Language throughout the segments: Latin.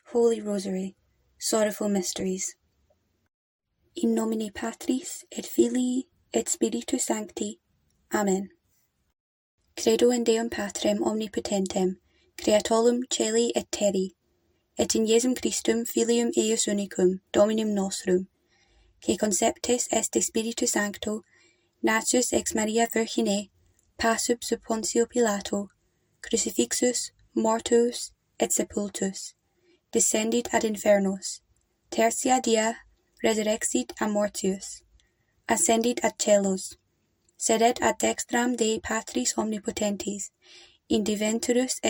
Holy Rosary, Sorrowful Mysteries. In nomine Patris et Filii et Spiritus Sancti. Amen. Credo in Deum Patrem omnipotentem, creatorem caeli et terri, et in Iesum Christum Filium eius unicum, Dominum nostrum, que conceptus est de Spiritu Sancto, natus ex Maria Virgine, passus sub Pontio Pilato, crucifixus, mortus et sepultus, descendit ad infernos, tertia dia resurrexit a mortius, ascendit ad celos, sedet ad dextram Dei Patris omnipotentis, in diventurus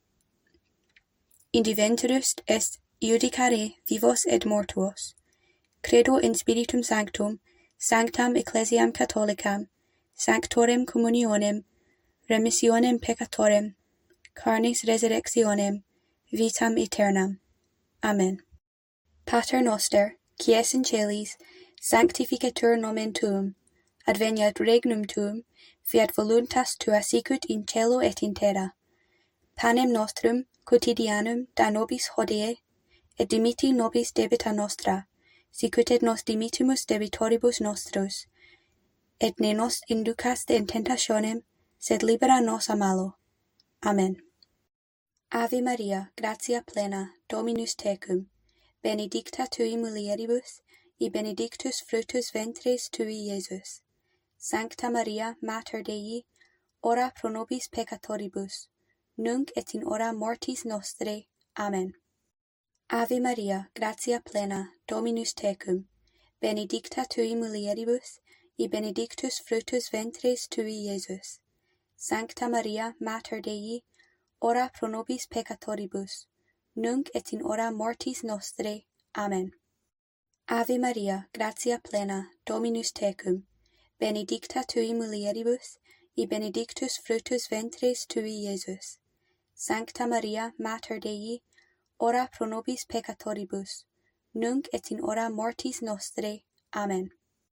est judicare vivos et mortuos. Credo in Spiritum Sanctum, sanctam ecclesiam catholicam, sanctorem communionem, remissionem peccatorem, carnis resurrectionem, vitam aeternam. Amen. Pater noster, qui es in celis, sanctificetur nomen tuum, adveniat regnum tuum, fiat voluntas tua sicut in cielo et in terra. Panem nostrum quotidianum da nobis hodie, et dimitti nobis debita nostra, sicut et nos dimittimus debitoribus nostros, et ne nos inducas in tentationem, sed libera nos a malo. Amen. Ave Maria, gratia plena, Dominus tecum, benedicta tui mulieribus, et benedictus fructus ventris tui, Iesus. Sancta Maria, Mater Dei, ora pro nobis peccatoribus, nunc et in hora mortis nostrae. Amen. Ave Maria, gratia plena, Dominus tecum, benedicta tui mulieribus, et benedictus fructus ventris tui, Iesus. Sancta Maria, Mater Dei, ora pro nobis peccatoribus, nunc et in hora mortis nostrae. Amen. Ave Maria, gratia plena, Dominus tecum, benedicta tui mulieribus, et benedictus fructus ventris tui, Iesus. Sancta Maria, Mater Dei, ora pro nobis peccatoribus, nunc et in hora mortis nostrae. Amen.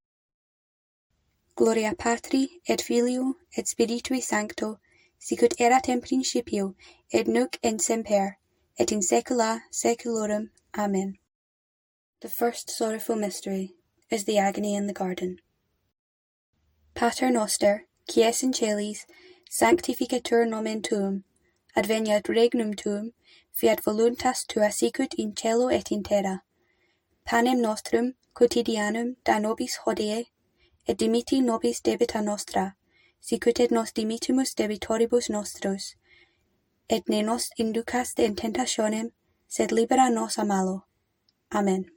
Gloria Patri, et Filio, et Spiritui Sancto, sicut erat in principio, et nunc in semper, et in saecula saeculorum. Amen. The first sorrowful mystery is the agony in the garden. Pater noster, qui es in celis, sanctificetur nomen tuum, adveniat regnum tuum, fiat voluntas tua sicut in cielo et in terra. Panem nostrum quotidianum da nobis hodie, et dimitti nobis debita nostra, sicut et nos dimittimus debitoribus nostros, et ne nos inducas in tentationem, sed libera nos a malo. Amen.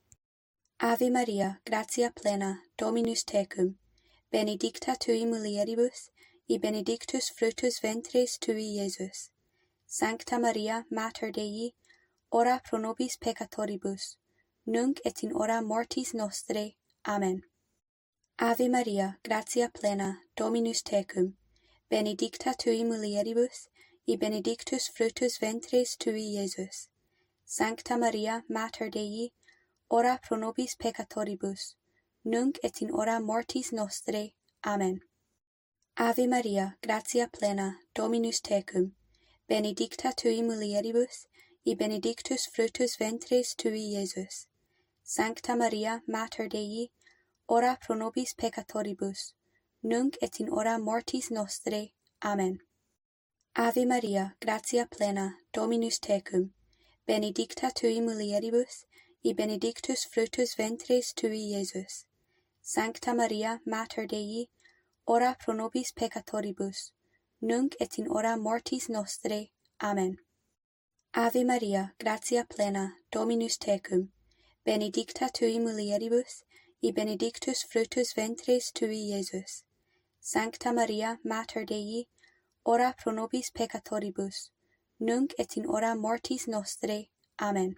Ave Maria, gratia plena, Dominus tecum, benedicta tui mulieribus, et benedictus fructus ventris tui, Iesus. Sancta Maria, Mater Dei, ora pro nobis peccatoribus, nunc et in hora mortis nostrae. Amen. Ave Maria, gratia plena, Dominus tecum, benedicta tui mulieribus, et benedictus fructus ventris tui, Iesus. Sancta Maria, Mater Dei, ora pro nobis peccatoribus, nunc et in hora mortis nostrae. Amen. Ave Maria, gratia plena, Dominus tecum, benedicta tui mulieribus, et benedictus fructus ventris tui, Iesus. Sancta Maria, Mater Dei, ora pro nobis peccatoribus, nunc et in hora mortis nostrae. Amen. Ave Maria, gratia plena, Dominus tecum, benedicta tui mulieribus, et benedictus fructus ventris tui, Iesus. Sancta Maria, Mater Dei, ora pro nobis peccatoribus, nunc et in hora mortis nostrae. Amen. Ave Maria, gratia plena, Dominus tecum, benedicta tui mulieribus, et benedictus fructus ventris tui, Iesus. Sancta Maria, Mater Dei, ora pro nobis peccatoribus, nunc et in hora mortis nostrae. Amen.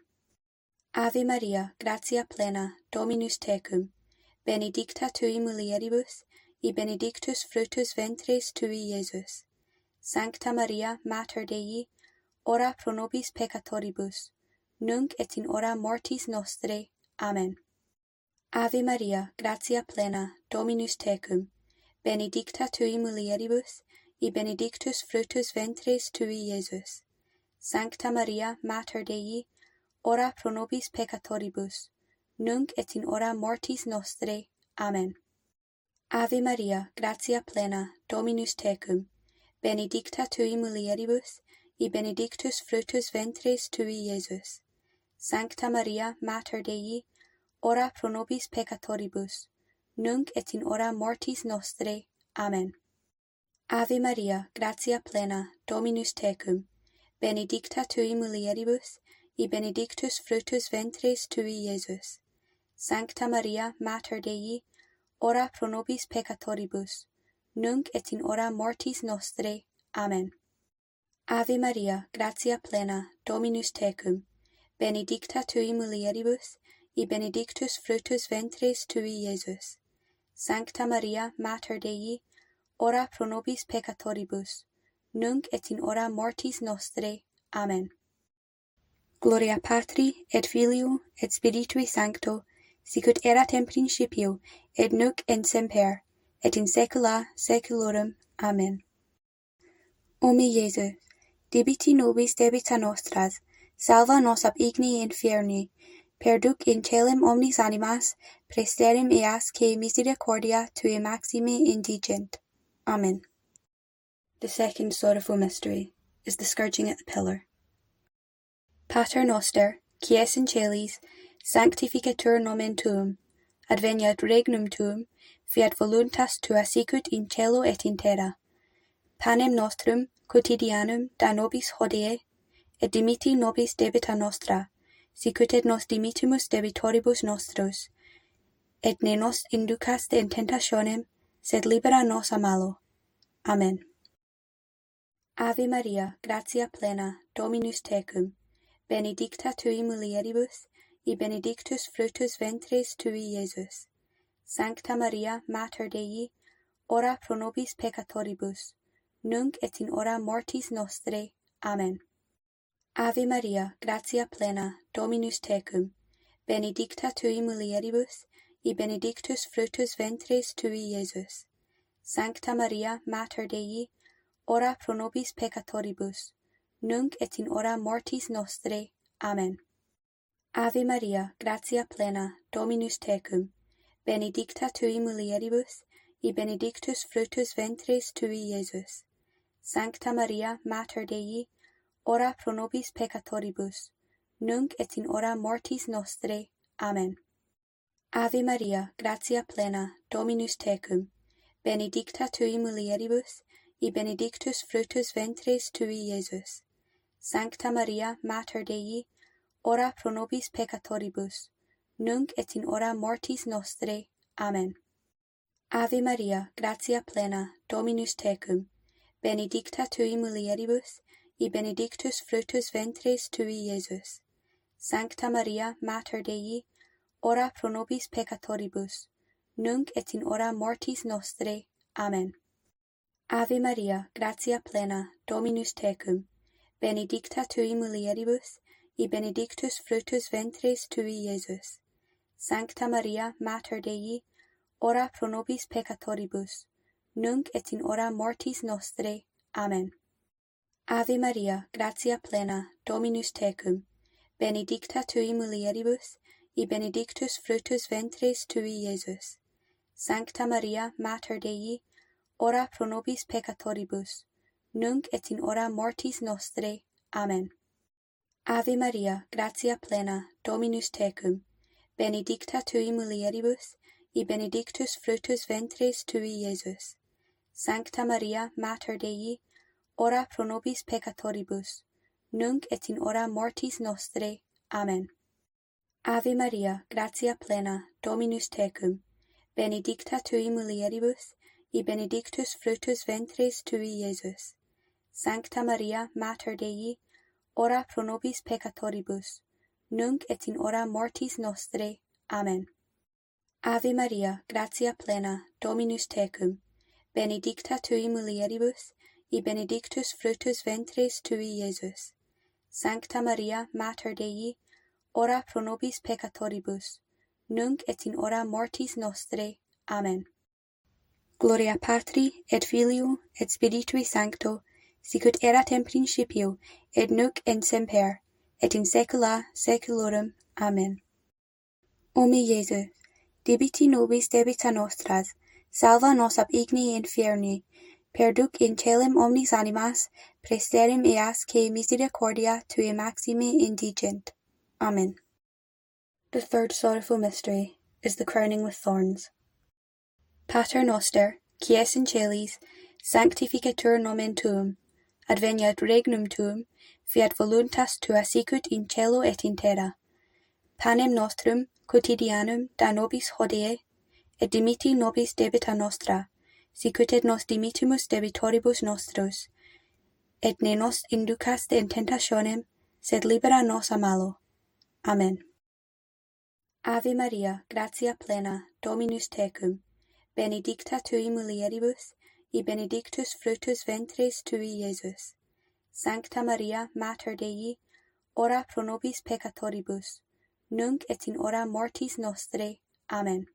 Ave Maria, gratia plena, Dominus tecum, benedicta tui mulieribus, et benedictus fructus ventris tui, Iesus. Sancta Maria, Mater Dei, ora pro nobis peccatoribus, nunc et in hora mortis nostrae. Amen. Ave Maria, gratia plena, Dominus tecum, benedicta tui mulieribus, et benedictus fructus ventris tui, Iesus. Sancta Maria, Mater Dei, ora pro nobis peccatoribus, nunc et in hora mortis nostrae. Amen. Ave Maria, gratia plena, Dominus tecum, benedicta tui mulieribus, et benedictus fructus ventris tui, Iesus. Sancta Maria, Mater Dei, ora pro nobis peccatoribus, nunc et in hora mortis nostrae. Amen. Ave Maria, gratia plena, Dominus tecum, benedicta tui mulieribus, et benedictus fructus ventris tui, Iesus. Sancta Maria, Mater Dei, ora pro nobis peccatoribus, nunc et in hora mortis nostrae. Amen. Ave Maria, gratia plena, Dominus tecum, benedicta tui mulieribus, et benedictus fructus ventris tui, Iesus. Sancta Maria, Mater Dei, ora pro nobis peccatoribus, nunc et in hora mortis nostrae. Amen. Gloria Patri, et Filio, et Spiritui Sancto, sicut erat in principio, et nunc in semper, et in saecula saeculorum. Amen. O mi Iesus, debiti nobis debita nostras, salva nos ab igni inferni, perduc in caelum omnis animas, praesterem eas que misericordia tui maxime indigent. Amen. The second sorrowful mystery is the scourging at the pillar. Pater noster, qui es in caelis, sanctificatur nomen tuum, adveniat regnum tuum, fiat voluntas tua sicut in caelo et in terra. Panem nostrum quotidianum da nobis hodie, et dimiti nobis debita nostra, sicut et nos dimitimus debitoribus nostros, et ne nos inducas in tentationem, sed libera nos a malo. Amen. Ave Maria, gratia plena, Dominus tecum, benedicta tui mulieribus, et benedictus fructus ventris tui, Iesus. Sancta Maria, Mater Dei, ora pro nobis peccatoribus, nunc et in hora mortis nostrae. Amen. Ave Maria, gratia plena, Dominus tecum, benedicta tui mulieribus, et benedictus fructus ventris tui, Iesus. Sancta Maria, Mater Dei, ora pro nobis peccatoribus, nunc et in hora mortis nostrae. Amen. Ave Maria, gratia plena, Dominus tecum, benedicta tui mulieribus, et benedictus fructus ventris tui, Iesus. Sancta Maria, Mater Dei, ora pro nobis peccatoribus, nunc et in hora mortis nostrae. Amen. Ave Maria, gratia plena, Dominus tecum, benedicta tui mulieribus, et benedictus fructus ventris tui, Iesus. Sancta Maria, Mater Dei, ora pro nobis peccatoribus, nunc et in hora mortis nostrae. Amen. Ave Maria, gratia plena, Dominus tecum, benedicta tui mulieribus, et benedictus fructus ventris tui, Iesus. Sancta Maria, Mater Dei, ora pro nobis peccatoribus, nunc et in hora mortis nostrae. Amen. Ave Maria, gratia plena, Dominus tecum, benedicta tui mulieribus, et benedictus fructus ventris tui, Iesus. Sancta Maria, Mater Dei, ora pro nobis peccatoribus, nunc et in hora mortis nostrae. Amen. Ave Maria, gratia plena, Dominus tecum, benedicta tui mulieribus, et benedictus fructus ventris tui, Iesus. Sancta Maria, Mater Dei, ora pro nobis peccatoribus, nunc et in hora mortis nostrae. Amen. Ave Maria, gratia plena, Dominus tecum, benedicta tui mulieribus, et benedictus fructus ventris tui, Iesus. Sancta Maria, Mater Dei, ora pro nobis peccatoribus, nunc et in hora mortis nostrae. Amen. Ave Maria, gratia plena, Dominus tecum, benedicta tui mulieribus, et benedictus fructus ventris tui, Iesus. Sancta Maria, Mater Dei, ora pro nobis peccatoribus, nunc et in hora mortis nostrae. Amen. Ave Maria, gratia plena, Dominus tecum, benedicta tui mulieribus, et benedictus fructus ventris tui, Iesus. Sancta Maria, Mater Dei, ora pro nobis peccatoribus, nunc et in hora mortis nostrae. Amen. Gloria Patri, et Filio, et Spiritui Sancto, sicut erat in principio, et nunc in semper, et in saecula saeculorum. Amen. O mi Iesus, debiti nobis debita nostras, salva nos ab igni inferni, perduc in caelum omnis animas, praesterem eas que misericordia tui maxime indigent. Amen. The third sorrowful mystery is the crowning with thorns. Pater noster, qui es in caelis, sanctificatur nomen tuum, adveniat regnum tuum, fiat voluntas tua sicut in caelo et in terra. Panem nostrum quotidianum da nobis hodie, et dimiti nobis debita nostra, sicut et nos dimitimus debitoribus nostros, et ne nos inducas in tentationem, sed libera nos a malo. Amen. Ave Maria, gratia plena, Dominus tecum, benedicta tui mulieribus, et benedictus fructus ventris tui, Iesus. Sancta Maria, Mater Dei, ora pro nobis peccatoribus, nunc et in hora mortis nostrae. Amen.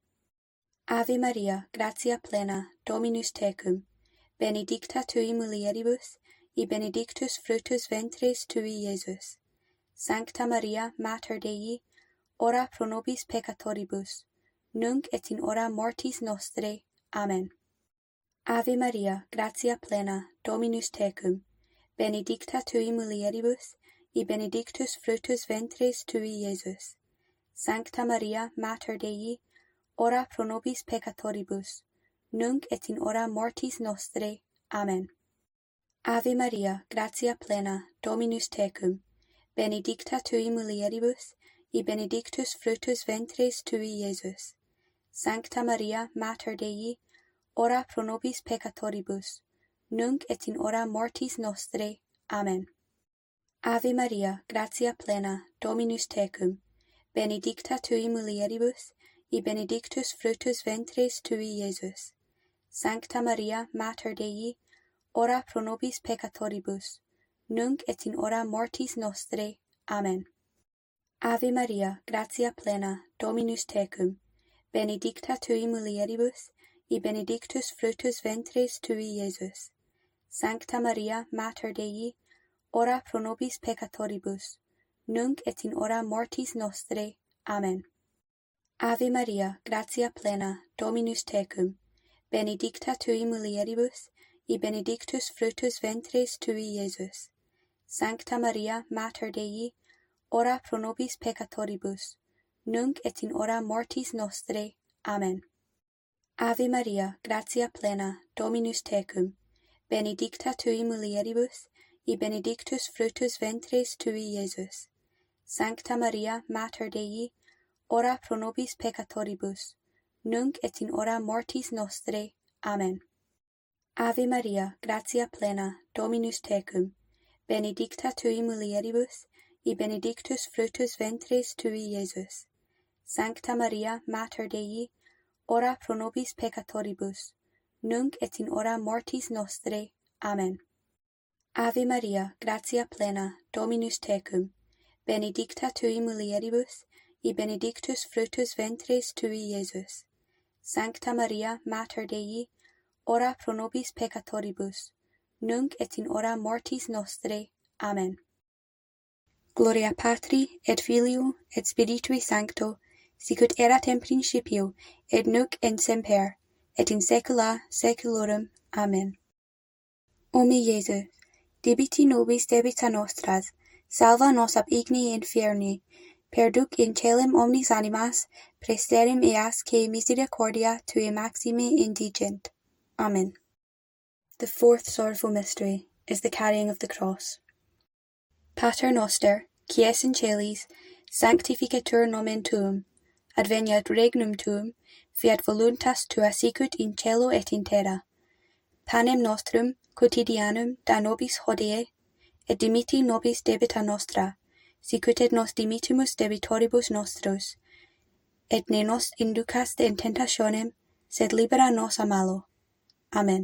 Ave Maria, gratia plena, Dominus tecum, benedicta tui mulieribus, et benedictus fructus ventris tui, Iesus. Sancta Maria, Mater Dei, ora pro nobis peccatoribus, nunc et in hora mortis nostrae. Amen. Ave Maria, gratia plena, Dominus tecum, benedicta tui mulieribus, et benedictus fructus ventris tui, Iesus. Sancta Maria, Mater Dei, ora pro nobis peccatoribus, nunc et in hora mortis nostrae. Amen. Ave Maria, gratia plena, Dominus tecum, benedicta tui mulieribus, et benedictus fructus ventris tui, Iesus. Sancta Maria, Mater Dei, ora pro nobis peccatoribus, nunc et in hora mortis nostrae. Amen. Ave Maria, gratia plena, Dominus tecum, benedicta tui mulieribus, et benedictus fructus ventris tui, Iesus. Sancta Maria, Mater Dei, ora pro nobis peccatoribus, nunc et in hora mortis nostrae. Amen. Ave Maria, gratia plena, Dominus tecum, benedicta tui mulieribus, et benedictus fructus ventris tui, Iesus. Sancta Maria, Mater Dei, ora pro nobis peccatoribus, nunc et in hora mortis nostrae. Amen. Ave Maria, gratia plena, Dominus tecum, benedicta tui mulieribus, et benedictus fructus ventris tui, Iesus. Sancta Maria, Mater Dei, ora pro nobis peccatoribus, nunc et in hora mortis nostrae. Amen. Ave Maria, gratia plena, Dominus tecum, benedicta tui mulieribus, et benedictus fructus ventris tui, Iesus. Sancta Maria, Mater Dei, ora pro nobis peccatoribus, nunc et in hora mortis nostrae. Amen. Ave Maria, gratia plena, Dominus tecum, benedicta tui mulieribus, et benedictus fructus ventris tui, Iesus. Sancta Maria, Mater Dei, ora pro nobis peccatoribus, nunc et in hora mortis nostrae. Amen. Ave Maria, gratia plena, Dominus tecum, benedicta tui mulieribus, et benedictus fructus ventris tui, Iesus. Sancta Maria, Mater Dei, ora pro nobis peccatoribus, nunc et in hora mortis nostrae. Amen. Gloria Patri, et Filio, et Spiritui Sancto, sicut erat in principio, et nunc in semper, et in saecula saeculorum. Amen. O mi Iesus, debiti nobis debita nostras, salva nos ab igni inferni, perduc in caelum omnis animas, praesterem eas que misericordia tui maxime indigent. Amen. The fourth sorrowful mystery is the carrying of the cross. Pater noster, qui es in caelis, sanctificatur nomen tuum, adveniat regnum tuum, fiat voluntas tua sicut in caelo et in terra. Panem nostrum quotidianum da nobis hodie, et dimiti nobis debita nostra, sicut et nos dimitimus debitoribus nostros, et ne nos inducas in tentationem, sed libera nos a malo. Amen.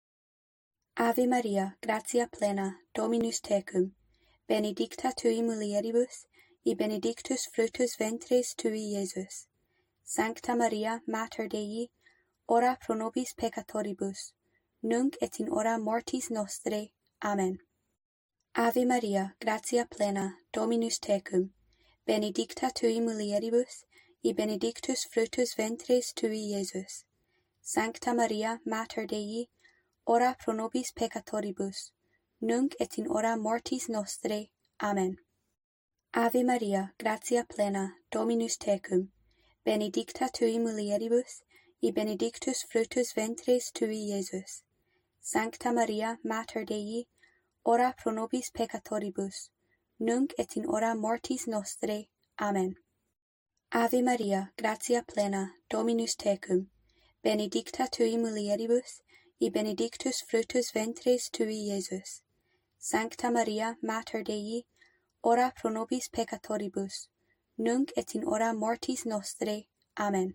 Ave Maria, gratia plena, Dominus tecum, benedicta tui mulieribus, et benedictus fructus ventris tui, Iesus. Sancta Maria, Mater Dei, ora pro nobis peccatoribus, nunc et in hora mortis nostrae. Amen. Ave Maria, gratia plena, Dominus tecum, benedicta tui mulieribus, et benedictus fructus ventris tui, Iesus. Sancta Maria, Mater Dei, ora pro nobis peccatoribus, nunc et in hora mortis nostrae. Amen. Ave Maria, gratia plena, Dominus tecum, benedicta tui mulieribus, et benedictus fructus ventris tui, Iesus. Sancta Maria, Mater Dei, ora pro nobis peccatoribus, nunc et in hora mortis nostrae. Amen. Ave Maria, gratia plena, Dominus tecum, benedicta tui mulieribus, et benedictus fructus ventris tui, Iesus. Sancta Maria, Mater Dei, ora pro nobis peccatoribus, nunc et in hora mortis nostrae. Amen.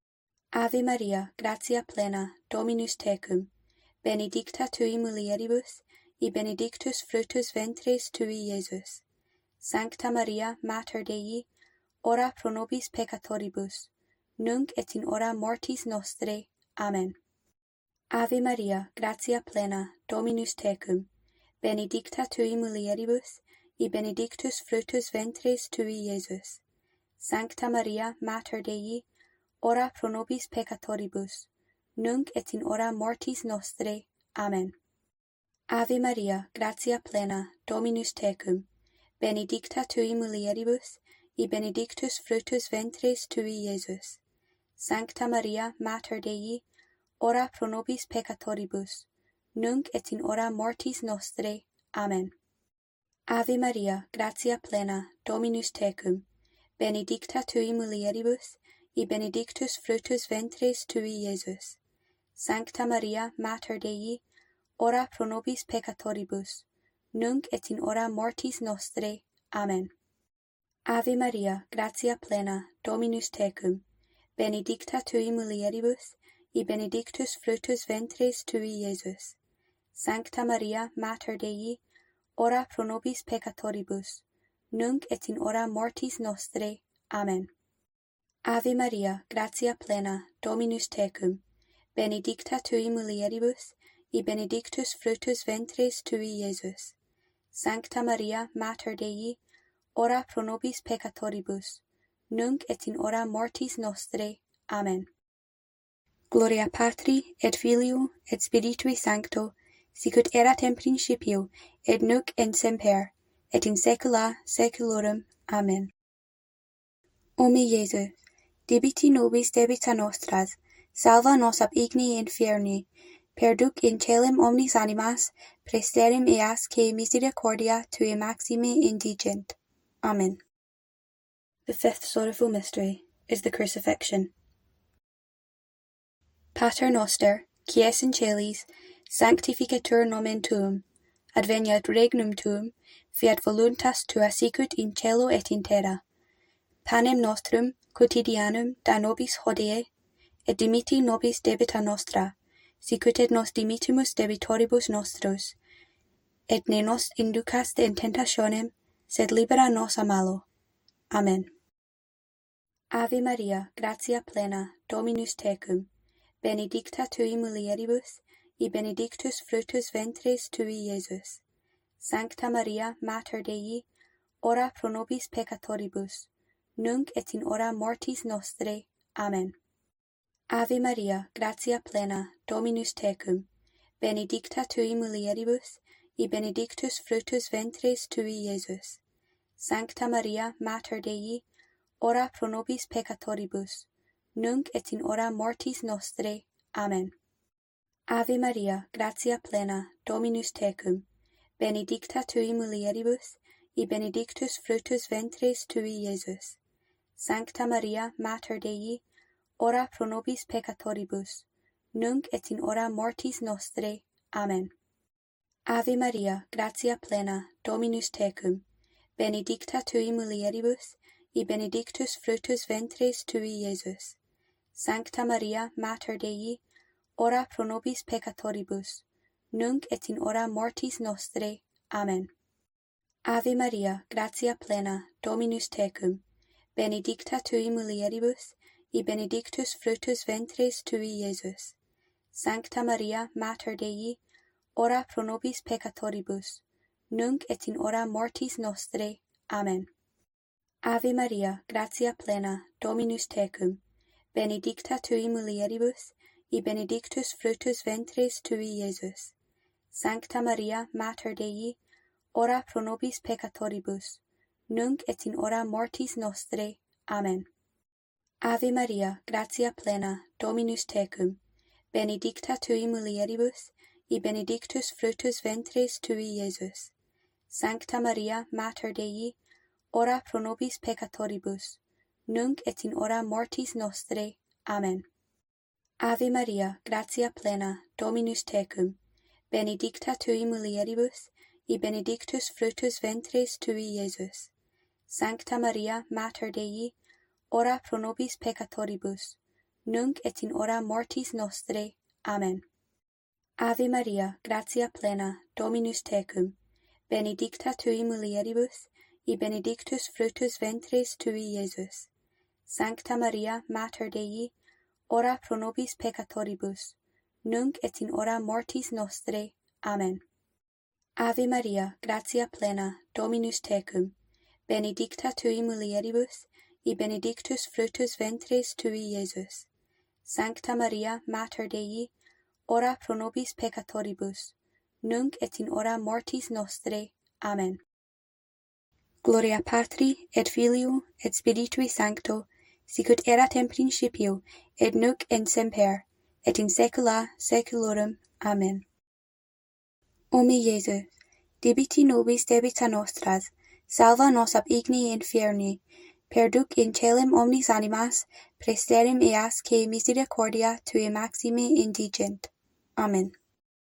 Ave Maria, gratia plena, Dominus tecum, benedicta tui mulieribus, et benedictus fructus ventris tui, Iesus. Sancta Maria, Mater Dei, ora pro nobis peccatoribus, nunc et in hora mortis nostrae. Amen. Ave Maria, gratia plena, Dominus tecum, benedicta tui mulieribus, et benedictus fructus ventris tui, Iesus. Sancta Maria, Mater Dei, ora pro nobis peccatoribus, nunc et in hora mortis nostrae. Amen. Ave Maria, gratia plena, Dominus tecum, benedicta tui mulieribus, et benedictus fructus ventris tui, Iesus. Sancta Maria, Mater Dei, ora pro nobis peccatoribus, nunc et in hora mortis nostrae. Amen. Ave Maria, gratia plena, Dominus tecum, benedicta tui mulieribus, et benedictus fructus ventris tui, Iesus. Sancta Maria, Mater Dei, ora pro nobis peccatoribus, nunc et in hora mortis nostrae. Amen. Ave Maria, gratia plena, Dominus tecum, benedicta tui mulieribus, et benedictus fructus ventris tui, Iesus. Sancta Maria, Mater Dei, ora pro nobis peccatoribus, nunc et in hora mortis nostrae. Amen. Ave Maria, gratia plena, Dominus tecum, benedicta tui mulieribus, et benedictus fructus ventris tui, Iesus. Sancta Maria, Mater Dei, ora pro nobis peccatoribus, nunc et in hora mortis nostrae. Amen. Gloria Patri, et Filio, et Spiritui Sancto, sicut erat in principio, et nunc in semper, et in saecula saeculorum. Amen. O mi Iesus, debiti nobis debita nostras, salva nos ab igni inferni, perduc in caelum omnis animas, praesterem eas que misericordia tui maxime indigent. Amen. The fifth sorrowful mystery is the crucifixion. Pater noster, qui es in celis, sanctificatur nomen tuum, adveniat regnum tuum, fiat voluntas tua sicut in cielo et in terra. Panem nostrum quotidianum da nobis hodie, et dimiti nobis debita nostra, sicut et nos dimitimus debitoribus nostros, et ne nos inducas in tentationem, sed libera nos a malo. Amen. Ave Maria, gratia plena, Dominus tecum, benedicta tui mulieribus, et benedictus fructus ventris tui, Iesus. Sancta Maria, Mater Dei, ora pro nobis peccatoribus, nunc et in hora mortis nostrae. Amen. Ave Maria, gratia plena, Dominus tecum, benedicta tui mulieribus, et benedictus fructus ventris tui, Iesus. Sancta Maria, Mater Dei, ora pro nobis peccatoribus, nunc et in hora mortis nostrae. Amen. Ave Maria, gratia plena, Dominus tecum, benedicta tui mulieribus, et benedictus fructus ventris tui, Iesus. Sancta Maria, Mater Dei, ora pro nobis peccatoribus, nunc et in hora mortis nostrae. Amen. Ave Maria, gratia plena, Dominus tecum, benedicta tui mulieribus, et benedictus fructus ventris tui, Iesus. Sancta Maria, Mater Dei, ora pro nobis peccatoribus, nunc et in hora mortis nostrae. Amen. Ave Maria, gratia plena, Dominus tecum, benedicta tui mulieribus, et benedictus fructus ventris tui, Iesus. Sancta Maria, Mater Dei, ora pro nobis peccatoribus, nunc et in hora mortis nostrae. Amen. Ave Maria, gratia plena, Dominus tecum, benedicta tui mulieribus, et benedictus fructus ventris tui, Iesus. Sancta Maria, Mater Dei, ora pro nobis peccatoribus, nunc et in hora mortis nostrae. Amen. Ave Maria, gratia plena, Dominus tecum, benedicta tui mulieribus, et benedictus fructus ventris tui, Iesus. Sancta Maria, Mater Dei, ora pro nobis peccatoribus, nunc et in hora mortis nostrae. Amen. Ave Maria, gratia plena, Dominus tecum, benedicta tui mulieribus, et benedictus fructus ventris tui, Iesus. Sancta Maria, Mater Dei, ora pro nobis peccatoribus, nunc et in hora mortis nostrae. Amen. Ave Maria, gratia plena, Dominus tecum, benedicta tui mulieribus, et benedictus fructus ventris tui, Iesus. Sancta Maria, Mater Dei, ora pro nobis peccatoribus, nunc et in hora mortis nostrae. Amen. Ave Maria, gratia plena, Dominus tecum, benedicta tui mulieribus, et benedictus fructus ventris tui, Iesus. Sancta Maria, Mater Dei, ora pro nobis peccatoribus, nunc et in hora mortis nostrae. Amen. Gloria Patri, et Filio, et Spiritui Sancto, sicut erat in principio, et nunc in semper, et in saecula saeculorum. Amen. O mi Iesus, debiti nobis debita nostras, salva nos ab igni inferni, perduc in caelum omnis animas, praesterem eas que misericordia tui maxime indigent. Amen.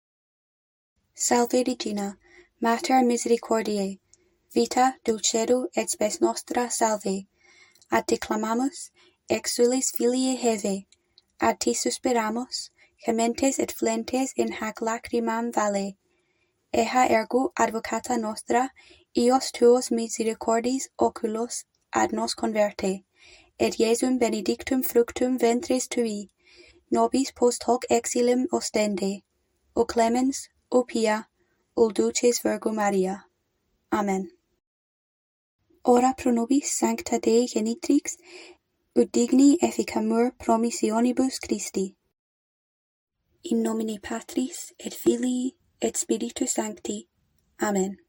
Salve Regina, Mater misericordiae, vita, dulcedo et spes nostra salve. Ad te clamamus, exules filii Heve, ad te suspiramus, gementes et flentes in hac lacrimam valle. Ea ergo advocata nostra, ios tuos misericordis oculos ad nos converte, et Iesum benedictum fructum ventris tui, nobis post hoc exilium ostende, o clemens, o pia, o dulces Virgo Maria. Amen. Ora pro nobis sancta Dei genitrix, ut digni efficamur promissionibus Christi. In nomine Patris et Filii et Spiritus Sancti. Amen.